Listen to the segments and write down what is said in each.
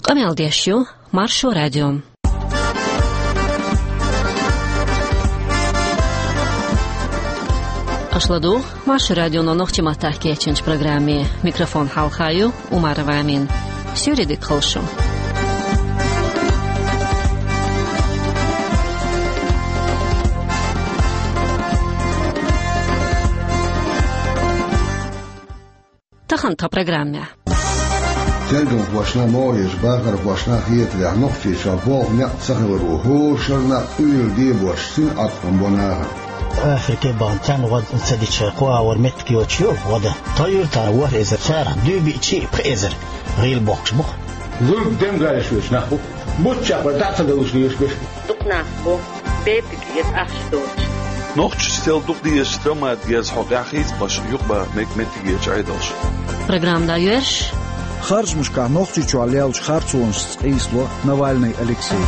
Камелдешью, Маршу радио. Ашладу, Маршу радио на ногти матахки ченч программе. Микрофон Халхаю, Умарова Амин. Сюридик Холшу. Тахан та программе. Тельгом вашна мориш, багар вашна хиетля, ногти шабол, нет сахару, хошерна, уил дебош, сын атмбонага. Afrika bantan wad sadicha kwa war metki ochiyo wada tayur ta war ezer sara dubi chi prezer real box bo Zul dem galish nach butcha patat da uslish bish Dukna bo bepikiyet achstot Noch stel doch die stroma dies hogachis bash yuba metmetiye chaydos Программа даешь? Харж мушка ногти чуалел харцунш скисло Навальный Алексей.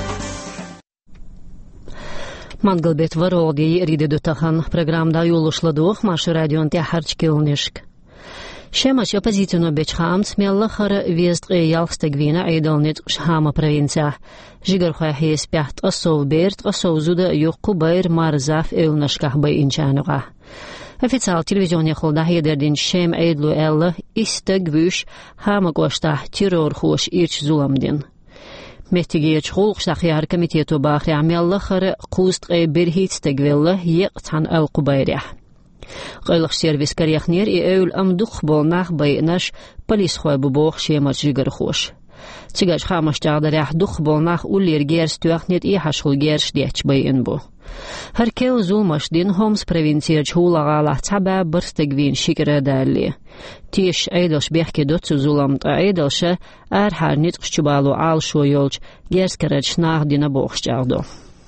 Мангалбет вороги риде дотахан программда юлушладух Маршу радион те харчкилнишк. Шемаш оппозиционно бечхам смелла хара вест ялстагвина айдалнит шхама провинция. Жигархай хес пят асов берт асов зуда юқу байр марзаф элнашках бай инчануга. Официал телевизионный холда хедердин шем айдлу элла истагвуш хама гошта террор хош ирч зуламдин. Меттигеч холх шахяр комитету бахри амелла хара куст берхит стагвелла еqtan алқубайря. Гайлх сервис карьяхнер и эул амдух болнах байнаш полис хой бубох шемар жигар хош. Тигаш хамаш жагдарях дух болнах уллер герс туахнет и хашхул герш деч байын бу. Харкел зулмаш дин Хомс провинция чулага таба бирстагвин шикра дали. Тиш айдалш бехке дотсу зуламт айдалша архар нит чубалу ал шо йолч герскарач нах дина бохчагдо.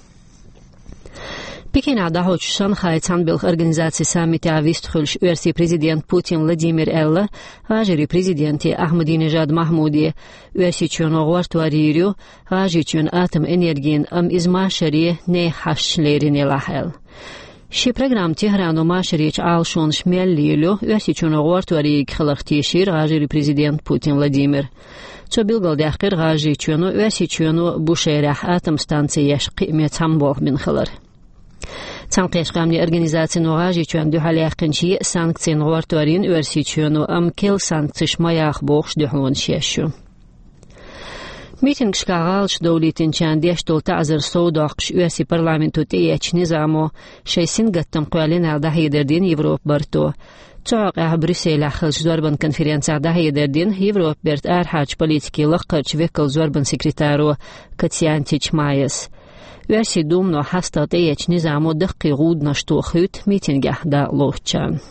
Пекин дахоч Шанхай Цанбелх организации саммита авистхулш версии президент Путин Владимир Элла, ажери президенти Ахмадинежад Махмуди, версии чоногвартуарирю, ажичун атом энергиин измашари не хашлерин лахел. Ши программ Техрану машарич алшон шмеллилю, версии чоногвартуари кхлахтишир, ажери президент Путин Владимир. Цо билгал дахкир ажичуну, версии чону бушерах атом станции яшқи цамбох бинхлар. Цанқеш қамни организации нуғажи чуан духали ақинчи санкции нуғартуарин верси чуану амкел санкциш маях бохш духлон шешу. Митинг шкагалш дౌлитин чан дештол ta'zir соудақш верси парламенту теяч низамо шейсин гаттам қуалин алда хейдердин Европ барту. Цоғ Брюссель ахылш зорбан конференция да хейдердин Европ берт архач политики лаққарч векл зорбан секретару Катьянтич Майес. Версии думно хастат эч низамо дыққи ғудна штуахют митинге да лохчан.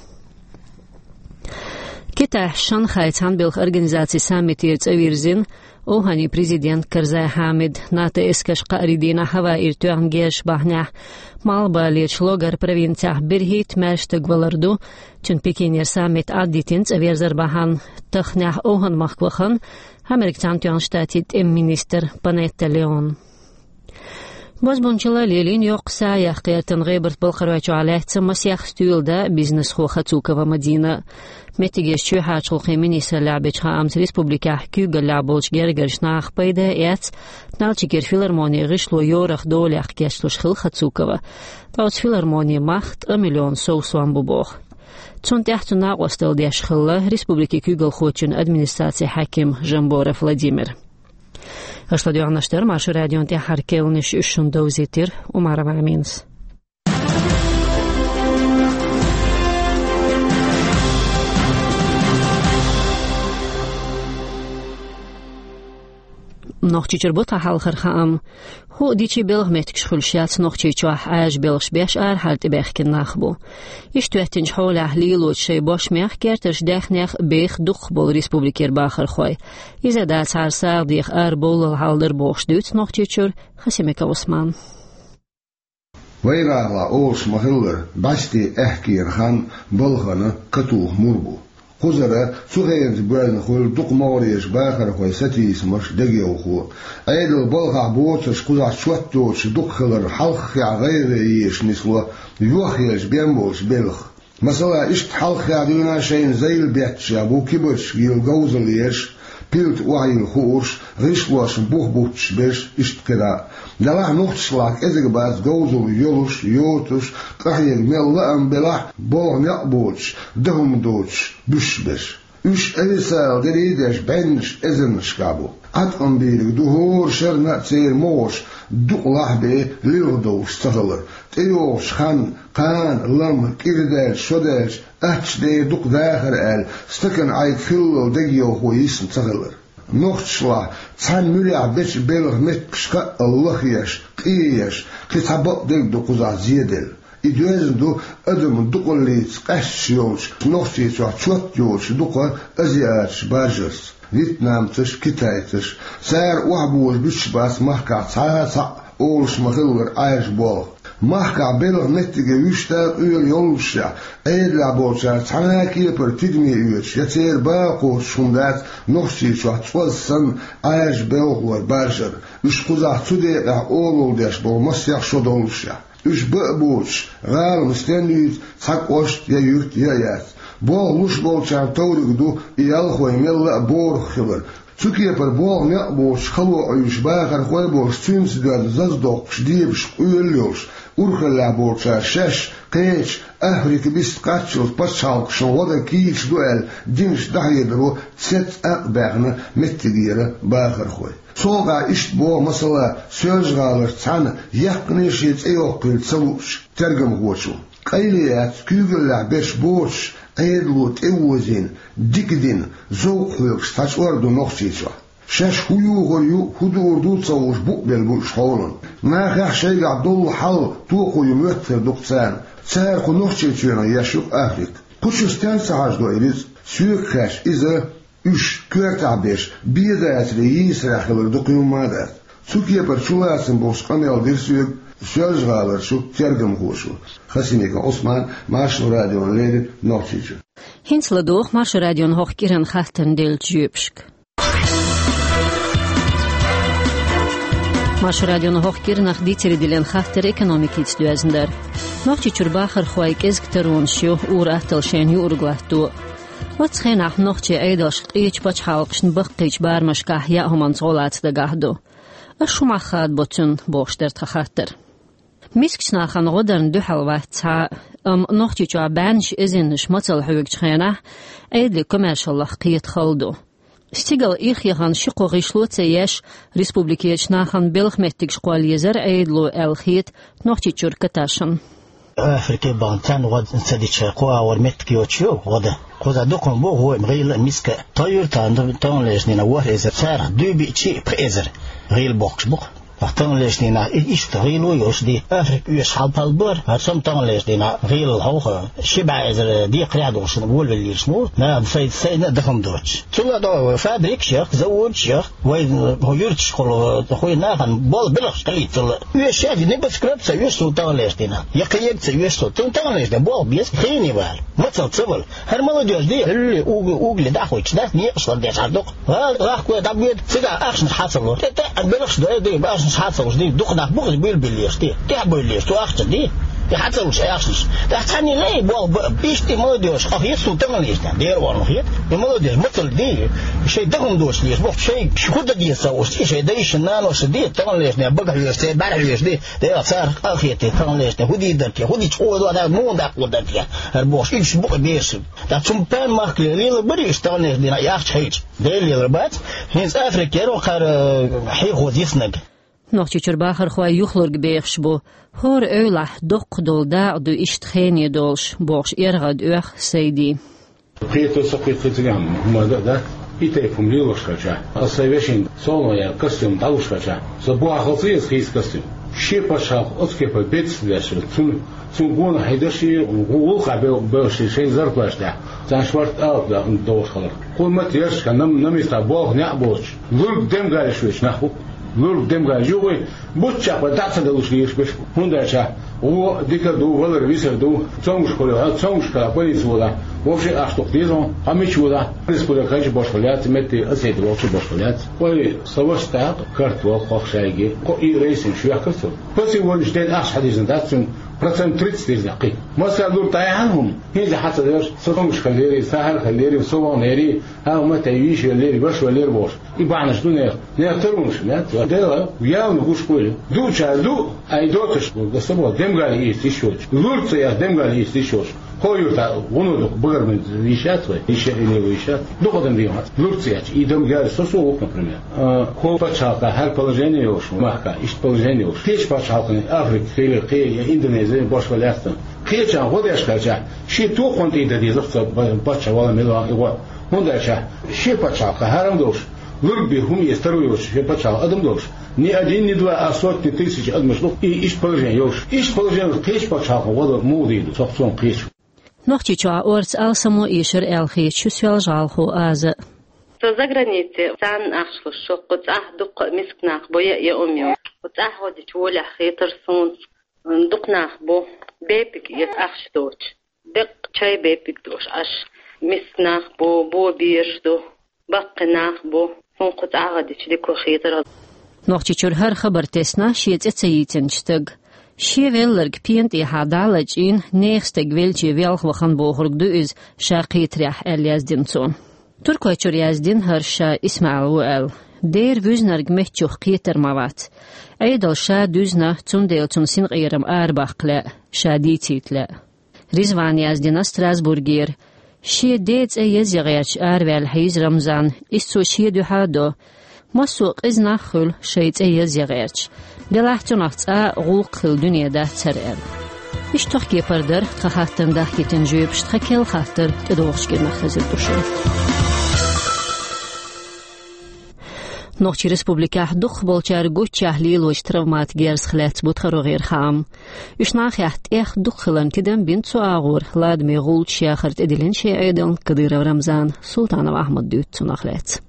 Кита Шанхай Цанбелх организации саммити цавирзин Ohani президент Карзай Хамид ната эскаш қаридина хава иртуан геш бахнях малба леч логар провинциях бирхит мәштаг валарду чун Пекинер саммит аддитин цавирзар бахан тахнях охан махквахан Американ туан штатит министр Панетта Леон. Возбунчила лилин йоқса яқиятын ғибырт бұлқырвачу алайхтса масяқ стюилда бизнес хохацукова Мадина. Метигеш чуйхачулқи министр лябич хаамс республиках кюга ляболч гергершнах пайда яц налчикер филармония ғишлу йорах долях кешлуш хил хацукова. Тауц филармония махт миллион соусуан бубох. Цун тяхту нағостал деш хилла республики кюгал хочун администрация хаким Жамборов Владимир. Ашладу аннаштар Маршу радион те харкелниш үшін доузитир Умарова Аминс. Нохчи чербота халхар хаам. Ху дичи белх меткш хулшят нохчи чуах аж белш беш ар халти бехкин нахбу. Иштуэтинч хола лилот шей бош мях кертерш дехнях бех дух бол республикер бахар хой. Изада царсар дих ар бол халдер бош дут нохчи чур Хасимека Осман. Вайрала ош махиллер басти эхкир хан болхана катух мурбу. Хузара сухайнс бран хул дукмориш бахар хой сатис маш дагеуху айдл болха боцш куза шватточ дукхлер халх я гайре еш нисла юхеш бембош белх масала ишт халх я дина шейн зейл бетч абу кибош ил гоузл еш pilt wahil khoors riswas buchbuts bes istkeda dalah nochtslag ezegbaas gozul yolus yotus kahil mella am belah bolnya boch dehum doch busbes üç elisal gerides bench ezen skabu at ambir duhor sherna tser mosh duqlah be lirdo stahalar teo khan qan lam kirdel shodesh achde duq daher el stukken ay fillo degio hois stahalar nochtslag tsan mulya bech beler met kska allah yesh qiyesh kitabot deg duqza ziyedel İdüezdu adım duqolits qashyoch nochtich chotyoch duqa aziach bajers Vietnamtisch Kitaytisch ser wahbul bishbas mahka tsaatsa olsh mahilwer aishbol mahka beler nettige wüster ül yolsha edla bolcha tsanaki per tidmi üch yeter baqo shundat nochtich chotsan aishbol bajer üç quzaq tude olul desh bolmas yaxshi dolsha üç böbuç gal müstenüt sakost ya yurt ya yat bol luş bolçan tawrigdu iyal khoymel bor khibr Türkiye per bol ne boş xalo ayuş bağır khoy boş tüms död zazdok diyebiş uyuluş urxala bolça şeş qeç Afrika bist qaçıl paçalq şoda kiç duel dinş dahiyedro set aqbağını mettigire bağır khoy Soğa iş bu mesela söz galır san yaknışıt eyokil savuş tergim hoçu qayliyat kügüller beş boş ayedlut evozin dikdin zoqhuyuk staç ordu noxçiça şeş huyu hudurdu savuş bu bel bu şolun ma xaşay abdul hal tuqoyu mütter doksan ser qonoxçiçuna yaşuq afrik kuçustan sahajdo eliz suyukaş ize üç körtabeş bir de yisrahılır dokuyumada Türkiye per çulasın boşkanel dirsiyuk söz galır şu tergim hoşu Hasineka Osman Marşu Radyo'nun ledi Norçici Hinsla doğ Marşu Radyo'nun hoqkiren xahtan del jüpşk Marşu Radyo'nun hoqkiren axditeri dilen xahtar ekonomik itstüazındar Norçi çurbaxır xoyk ezgtarun şu uğrahtal şen yurglattu واتخين نوختي أيضاش قيش باش حالقشن بقيش بارمش كاهيا همان صولات دقاهدو أشو ما خاد بوتن بوشتر تخاطر ميسكشنا خان غدرن دو حلوات نوختي جو بانش إزنش مطل حوك تخينه أيدلي كماش الله قيت خلدو استيقل إيخي خان شقو غيشلوت سياش ريسبوبليكيش ناخان بلخ مهتكش قوال يزر أيدلو الخيت نوختي جور كتاشن Afrika bantan wad sadicha qoa warmet kiochio wada qoza dokon bo ho mril miska tayur tan lesnina waheza sara dubi chi prezer ril box bo Tan lesnina ist rilo yosdi Afrika us halpalbor sam tan lesnina ril hoge shibazer di qrado shnu wol lismu na sayna dakham doch tula do fabrik shekh zawod shekh وين هو يرتش قول خوينا كان بول بلخ قليت ويش هذه نبت سكرت سويش سلطان ليشتنا يقيد سويش سلطان ليش ده بول بيس خيني بال ما تصبر هر مالوديوس دي اللي اوغلي داخويش ده ني اصلا دي صدق راح كو دابيد سدا اخش حاصل تا بلخ دي باش حاصل دي دخنا بوغ بالبليش دي تعبوا تو اخش دي حتى وش أخشش ده ثاني ليه بول بيشتي مالوديوس أخير سلطان ليش ده دير وانو خير المالوديوس مثل دي شيء دهم دوش ليش بوق شيء شو كده دي سووش شيء ده يشنانو شديد طبعا ليش ده بقى ليش ده بعد ليش ده صار أخير طبعا ليش ده هودي درتي هودي شو ده مو ده قدر ده البوش إيش بوق بيش ده سمبان مارك ليل بريش طبعا ليش ده ياخش هيج ده اللي ربات هنز أفريقيا روخر حي خوديسنج Nochtje Churbacher khoy yuchlur gebeegsh bo hor eulah dok dol da du ist khenie dolsh box ergad euch seidi Prieto sakritsigam da ite fumliloshkacha asayveshin sonoya kostyum dalushkacha so buakhotsi skis kostyum shepashal otskepa betslesh zum gona haydashi ul qabe boshi shay zarplashda zanshvart out da doshkhalar qo'mat yash kanam namista bog na'boch lurg dem galishwish nahu lurg dem gajuwe butcha patatsa dalushkish besh hundacha o dikar do valer viser do tsongshkola polisvoda вообще а что дизон а мы чуда республика башкалят мети асет вообще башкалят ой савашта картвал хохшайги ко и рейсин шуякасо после он ждет аш хадизен датсун процент 30 يزقي مثلا دول طيعنهم هي حتى داش صدمش خليري سهل خليري صوبا نيري ها ما تعيش الليري باش ولا باش يبعنا شنو نيرترمش ده ويا نقوش كل دو تشادو اي دوتش قسموا دم قال يستشوش زورت يا دم قال يستشوش هو ونو بغر من ويشات ويشات دوقدم ديما زورت يا идем قال сосуок например هو пачалка هر положение уж мака иш положение уж кеч пачалка Африка кей Индонезия бош валястан кечан годяш кача ши ту конти да дизовца пачавала мела его мондача ши пачалка харам дош лурби хум есть ши пачал адам дош ни один ни два а сотни тысяч адмышлук и иш положение уж иш положение кеч пачалка вот муди соксон кеч Нохчича орц алсамо ишер элхи чусвел жалху аза То за границей сан ахшло шокот дук мискнах боя я умею. Вот ходить воля хитр сон дукнах бо бепик ет ахшточ. Дек чай бепик дош аш мискнах бо биршдо бакнах бо сон кот ходить дико хитр. Нохчичур хар хабар тесна шиет эцейтенчтэг. Шевеллерг пиент и хадалач ин нехстэг велчи велхвахан бохургду из шақитрях эльяздинцон. Turkoy çöryazdin harşa İsmail Uel. Der vüznarg mehçuh qieter mavat. Aydal şa düzna tundel tun sin qiyram arbaqla şadititle. Rizvan yazdina Strasburgir. Şi dets yazigach arvel hiz Ramzan isu şi duhado. Masuq iznakhul şayt yazigach. Delahtunaqsa qulqil dünyada tsarel. İş toxki pardar qahatında kitin jübşt xakel xatir tdoğçgir maxazil duşun. Нохчи республика дух болчар гучах лилоч травмат герс хлец бутхаро гер хам. Ишнах яхт эх дух хлан тидем бин цуагур ладми гулч яхарт эдилен шей айдан Кадыров Рамзан Султанов Ахмад дют цунахлец.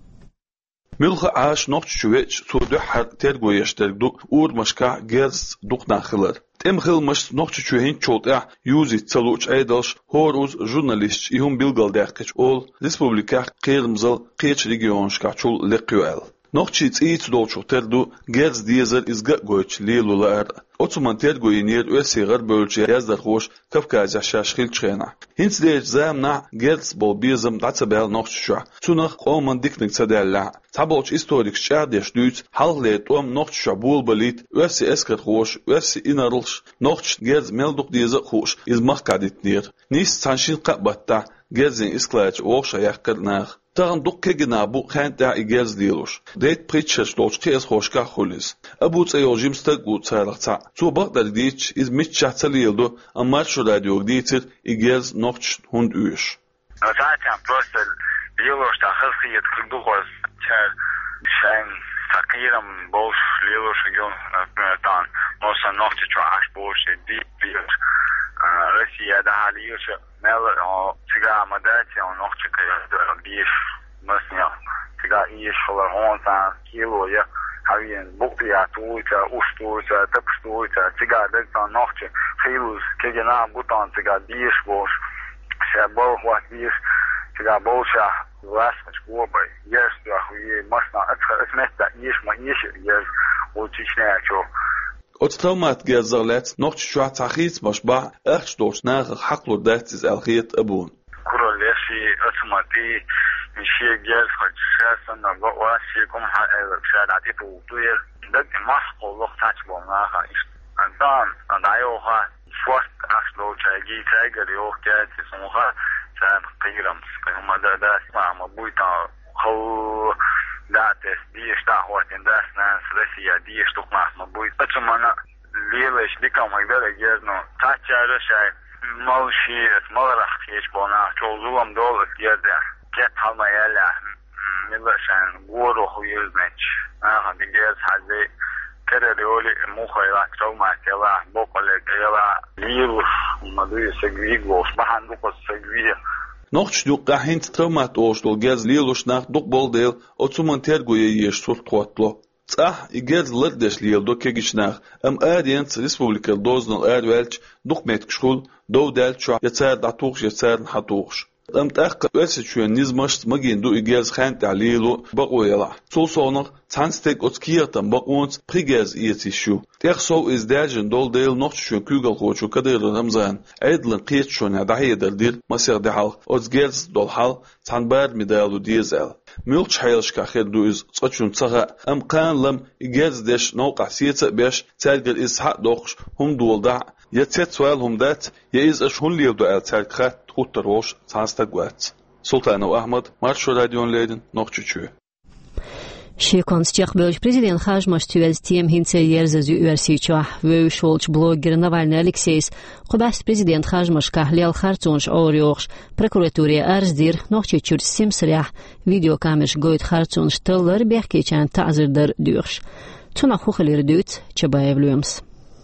ملخ عاش نقش شويش سودو حق ترجو يشتركدو اور مشكا جرس دوق ناخلر تم خل مش نقش شوهين تشوت يوزي تسلوش ايدلش هوروز جورناليست يهم بيلغال داخش اول ريسبوبليكا قيرمزل قيش ريجيونشكا تشول لقيوال نقشي تسيت دوچو تردو جرس ديزر ازغا گوچ ليلولار Ottoman tergoyinir öseğer bölçe yazdar hoş Kafkazya şaşkil çığına. Hins deyç zamna gerts bol bizim datsabel noqçuşa. Tunaq qoman diknik sadella. Tabolç istorik şardeş düz hallet noqçuşa bulbalit öse esket hoş öse inarılş noqç gerts melduk dize hoş izmaq kaditnir. Nis sanşin qabatta gerzin isklaç oqşa yaqqırnaq. Tağın dukkegina bu xanta igers diluş. Deyt pritchers loç qes hoşqa xulis. Abu tsayojim stag u tsaraqsa. Zu baqdar diç iz mitchatsalieldo amma şu radio ditir igers noqç hund üş. Zaten просто diluş da xilxiyet qilduqos çar şen taqiram boş diluş gün tan nosa noqç çu aş boş diluş. Россияда haliyuş mel o siga madati o noqç qiyas biş masnya siga iş xolar 10 kilo ya havien buktiya tuuta ustuuta tapstuuta siga da noqç xilus kegena butan siga biş boş şabol wat biş siga bolşa vasç goba yerstu ahuye masna atmesta iş ma iş yer o çişnaço Otstaumat gezerlet noch schwarz achis machba echt dort nach haqlo datis alkhiyat abun kurolesi atmati مشي جالس خالص أنا بقى شيء شاد عتيبه وطير ده مسق وقت عشبونا خايش أنتان أنا يوها فوت أصله شيء تاجر يوه جالس سموها شاد قيرم كهم ده مع مبويتا خو داتس ديش تاهوت إنداس ناس رسيا ديش تقمع مبويت أتمنى ليلش ديكم هيدا جالسنا تاجر شيء مالشي مالرخ يشبونا شغلهم دول جالس Get halmayala millersen goro huyuzmech aha digers haze kereli mukhayrat tawmakela bokole kela liru madu segwigos bahandu segwiya Noch duqa hint tawmat ostol gaz lilush nach duq boldel otsuman tergoye yesh surt qotlo tsah igaz lerdesh lieldo kegishnach am adient respublika doznal adwelch duq metkshul dowdel chu yatsar datuq yatsar hatuq أمتأخ أسيتشون نزمشت مجين دو إجاز خان تعليلو بقويلا صوصونق تانستيك أتكيرتن بقونت بريجاز إيتيشو تيخسو إزداجن دول ديل نوتشون كوغل خوشو كدير رمزان أيدلن قيتشون عدحية دردير مسير دحال أتجاز دول حال تانبار مدالو ديزال ميلش حيلش كاخير دو إز تقشون تسغى أم قان لم إجاز ديش نوقع سيتا بيش تالقل إسحاق دوخش هم دول دع يتسيت سوال هم دات يإز أشهن ليو دو تالقى تخوت روش تانستقوات سلطان أحمد مارشو راديون ليدن نوخشو Шеконстех бөлж президент хажмаш тювез тем хинце ерзезю уерсича вөшолч блогер Навальный Алексейс қобаст президент хажмаш кахлел харцунш орёхш прокуратуре арздир нохче чурс симсрях видеокамеш гойт харцунш тыллар бехкечан тазырдыр дюрш туна хухалер дют чабаевлюмс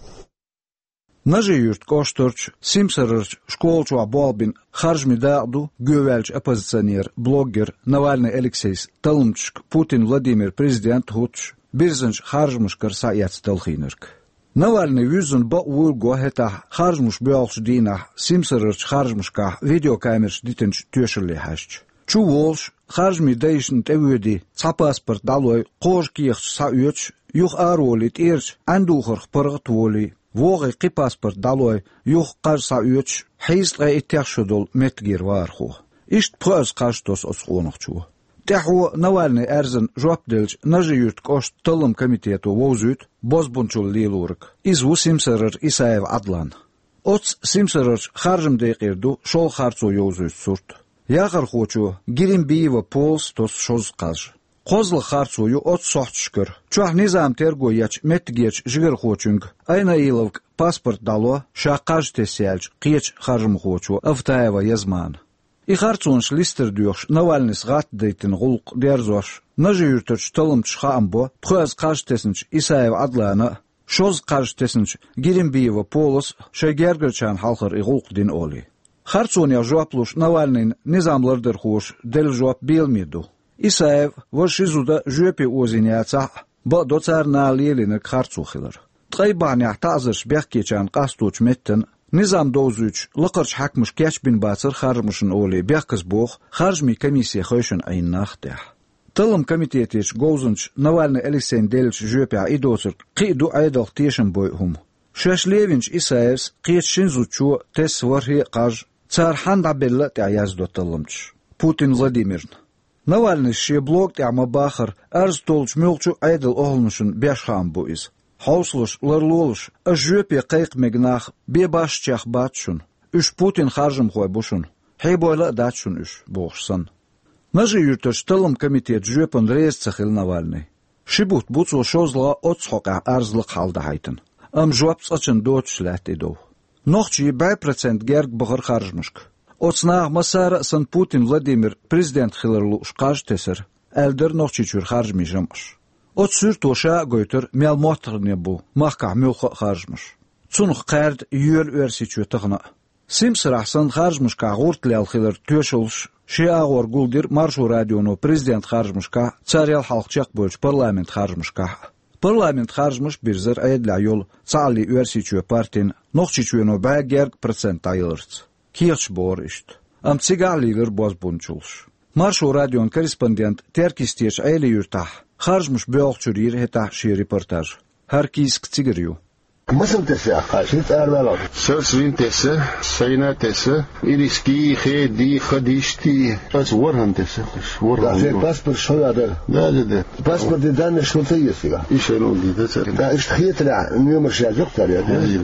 Нажиюрт Кошторч, Симсерч, школчу Балбин, Харжми Даду, Гювельч оппозиционер, блогер, Навальный Алексейс, Талмчк, Путин Владимир, президент Хуч, Бирзенч Харжмуш Карсаяц Талхинерк. Навальный вюзен ба улго хета Харжмуш Бялш Дина, Симсерч Харжмушка, видеокамерш дитенч тюшерли хашч. Чу волш, Харжми Дейшн Тевюди, Цапаспорт Далой, Кошкиех Саюч, Юх Аролит Ирч, Андухарх Паргатволи, ووغي قي باسبورت دالوي يوخ قرصا يوتش حيز غي اتيخشدول متغير وارخو اشت بغاز قاشتوس اسخونخشو تحو نوالني ارزن جواب دلج نجيوت كوشت تلم كميتيتو ووزوت بوزبونچول ليلورك ازو سيمسرر إسايف عدلان اوتس سيمسرر خارجم ديقيردو شول خارцу يوزوت سورت ياغر خوچو گيرين بيوا بولس توس شوز قاج قوزل خارцу от сохтшкер чуах низам тергояч метгеч жигер хочунг айна иловк паспорт дало шақаж тесялж қиеч харжм хочу автаева язман и харцунш листер дюрш Навальный сгат дейтен гулк дерзош нажиюрточ толымч хамбо пхаз қаж тесенч Исаев адлана шоз қаж тесенч гиримбиева полос шегергерчан халқыр игулк дин оли харцуня жуаплуш Навальный низамлардыр хош дел жуап белмеду Исаев вошизуда жөпе озиняца ба доцарна лелина харцухилар тайбаня тазыш бяхкечан қастуч меттен низам дозуч лықырч хакмыш кячбин бацыр хармышын оли бяхкыз бог харжми комиссия хойшын айннахтя тылым комитетеш гоузынч Навальный Алексей Дельч жөпе идоцыр қиду айдал тешін бой хум шашлевинч Исаевс қиетшин зучу тес вархи қаж цархан дабелла тяяздо тылымч Путин Владимир Навальный шеблок тяма бахар арз толч мёлчу айдал оглнушын бяшхам буиз Хауслуш ларлолуш ажөпе қайқ мегнах бебашчах батшун үш Путин харжым хой бушун хейбойла датшун үш бошсан Нажи юртош тылым комитет жөпін рейс цахил Навальный шибут буцу шозла отсхока арзлық халда хайтын жуап цачын дочлят идов нохчи 5% герг бұғыр харжмышк Оцнах масар сан Путин Владимир президент хиларлу шқаж тесер әлдір нохчичур харжми жамыш От сүр тоша гойтер мелмотрне бу махка мюлха харжмыш цунх қәрд юел өрсичу тығына Симсырахсан харжмышка ғуртлял хилар төшілш ше ағор гулдир маршу радиону президент харжмышка царял халқчақ бөлш парламент харжмышка Парламент харжмыш бирзір әйдля йол цали өрсичу партин нохчичуено бәгерг процент айылырц Кирч боришт. Цигарлигер бозбунчулш. Маршу радион корреспондент теркистеш айли юртах. Харжмыш бёлчурир хета ши репортаж. Харкиск цигерю. Мысым тесе, хашит әрвелар. Сөрсвин тесе, сайна тесе, ириски, хеди, хадишти. Аз ворхан тесе. Да, паспорт шоядер. Да. Паспорт данные что-то есть. Еще руги, да, царь. Да, ишт хитра, номер шажок царя.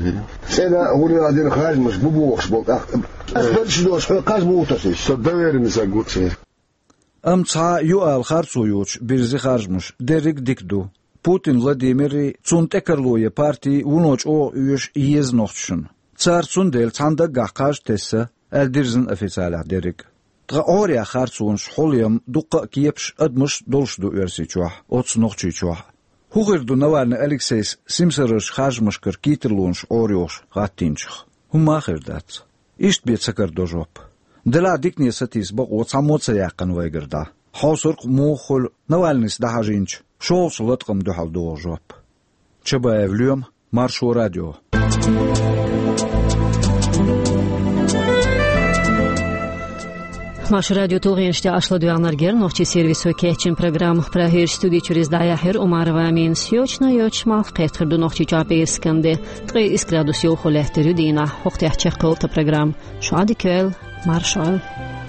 Сена, ули один харжмыш, бубуохш был. Аз дош, каз буутасиш. Доверим за год, царь. Ца юал харцуюч, бирзи харжмыш, дерик дикду. Путин Владимир цунтекерлуе партии уноч о үш иезнохшын. Цар цундел цанда гақаж тессе әлдирзін официаля дерик. Тға ория харцуынш холиям дуққа киепш адмыш долшду өрсичуа, отснохчичуа. Хугырду Навальный Алексейс симсырыш хажмышкыр китерлуынш ориош ғаттинчық. Хумахырдац. Ишт бетсакар дожоп. Дела дикне сатис бақ оцамоца яқын вайгырда. Хаусырқ мухол Навальнис дахажинч. Шол шулаткам духал дожоп. Чабаевлюм, Маршу радио. Marş radyo tuğenşte aşla duyanlarger nohçi servisu keçin program prahir studi çuriz dayahir umarva min siyoçna yoçmal qetkırdu nohçi çape eskinde 3 gradus yo xolehterü dina hoqtehçe qolta program. Şadi köl marşal.